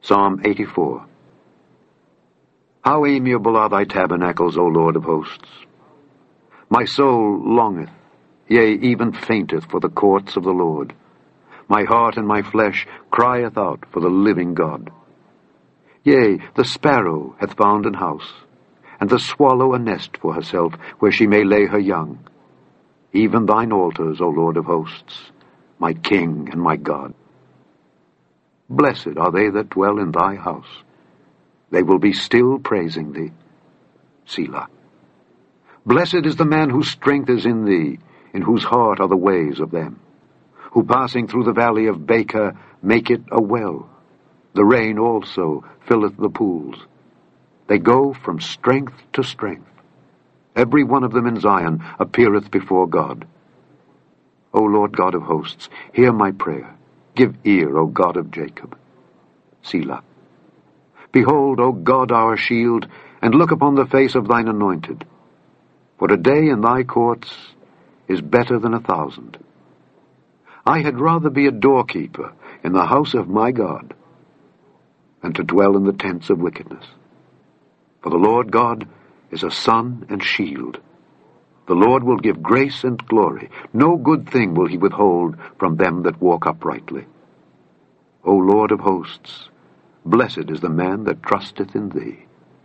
Psalm 84. How amiable are thy tabernacles, O Lord of hosts! My soul longeth, yea, even fainteth for the courts of the Lord. My heart and my flesh crieth out for the living God. Yea, the sparrow hath found an house, and the swallow a nest for herself, where she may lay her young. Even thine altars, O Lord of hosts, my King and my God. Blessed are they that dwell in thy house. They will be still praising thee. Selah. Blessed is the man whose strength is in thee, in whose heart are the ways of them, who passing through the valley of Baca make it a well. The rain also filleth the pools. They go from strength to strength. Every one of them in Zion appeareth before God. O Lord God of hosts, hear my prayer. Give ear, O God of Jacob. Selah. Behold, O God, our shield, and look upon the face of thine anointed. For a day in thy courts is better than 1,000. I had rather be a doorkeeper in the house of my God than to dwell in the tents of wickedness. For the Lord God is a sun and shield. The Lord will give grace and glory. No good thing will he withhold from them that walk uprightly. O Lord of hosts, blessed is the man that trusteth in thee.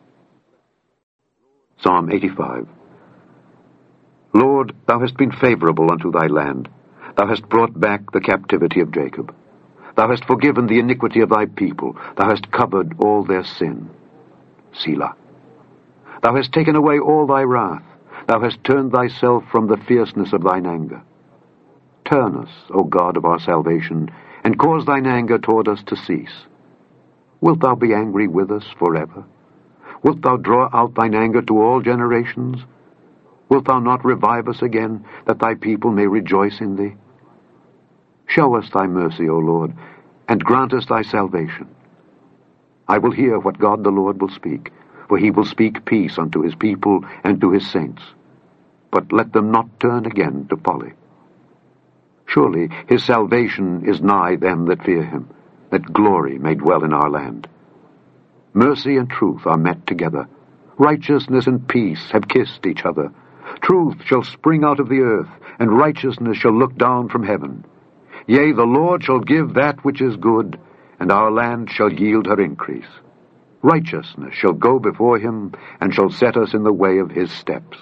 Psalm 85. Lord, thou hast been favorable unto thy land. Thou hast brought back the captivity of Jacob. Thou hast forgiven the iniquity of thy people. Thou hast covered all their sin. Selah. Thou hast taken away all thy wrath. Thou hast turned thyself from the fierceness of thine anger. Turn us, O God of our salvation, and cause thine anger toward us to cease. Wilt thou be angry with us forever? Wilt thou draw out thine anger to all generations? Wilt thou not revive us again, that thy people may rejoice in thee? Show us thy mercy, O Lord, and grant us thy salvation. I will hear what God the Lord will speak, for he will speak peace unto his people and to his saints. But let them not turn again to folly. Surely his salvation is nigh them that fear him, that glory may dwell in our land. Mercy and truth are met together. Righteousness and peace have kissed each other. Truth shall spring out of the earth, and righteousness shall look down from heaven. Yea, the Lord shall give that which is good, and our land shall yield her increase. Righteousness shall go before him, and shall set us in the way of his steps.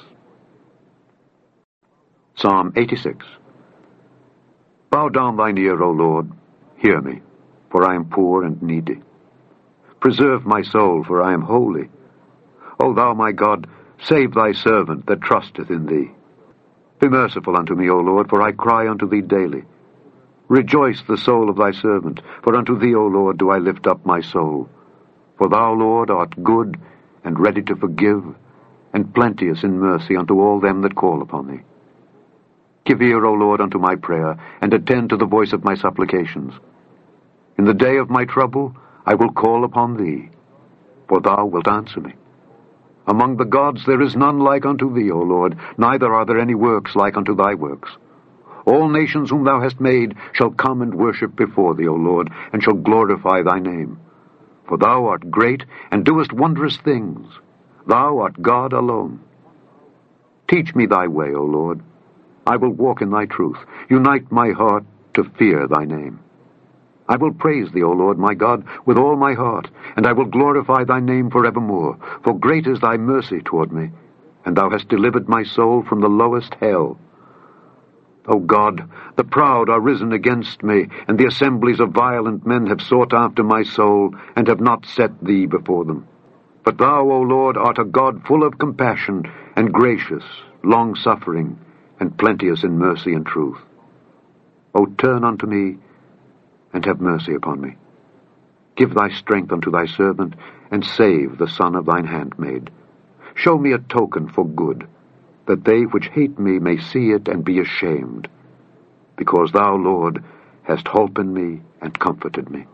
Psalm 86. Bow down thine ear, O Lord, hear me, for I am poor and needy. Preserve my soul, for I am holy. O thou my God, save thy servant that trusteth in thee. Be merciful unto me, O Lord, for I cry unto thee daily. Rejoice the soul of thy servant, for unto thee, O Lord, do I lift up my soul. For thou, Lord, art good, and ready to forgive, and plenteous in mercy unto all them that call upon thee. Give ear, O Lord, unto my prayer, and attend to the voice of my supplications. In the day of my trouble I will call upon thee, for thou wilt answer me. Among the gods there is none like unto thee, O Lord, neither are there any works like unto thy works. All nations whom thou hast made shall come and worship before thee, O Lord, and shall glorify thy name. For thou art great, and doest wondrous things. Thou art God alone. Teach me thy way, O Lord. I will walk in thy truth. Unite my heart to fear thy name. I will praise thee, O Lord my God, with all my heart, and I will glorify thy name forevermore. For great is thy mercy toward me, and thou hast delivered my soul from the lowest hell. O God, the proud are risen against me, and the assemblies of violent men have sought after my soul, and have not set thee before them. But thou, O Lord, art a God full of compassion, and gracious, long-suffering, and plenteous in mercy and truth. O turn unto me, and have mercy upon me. Give thy strength unto thy servant, and save the son of thine handmaid. Show me a token for good, that they which hate me may see it and be ashamed, because thou, Lord, hast holpen me and comforted me.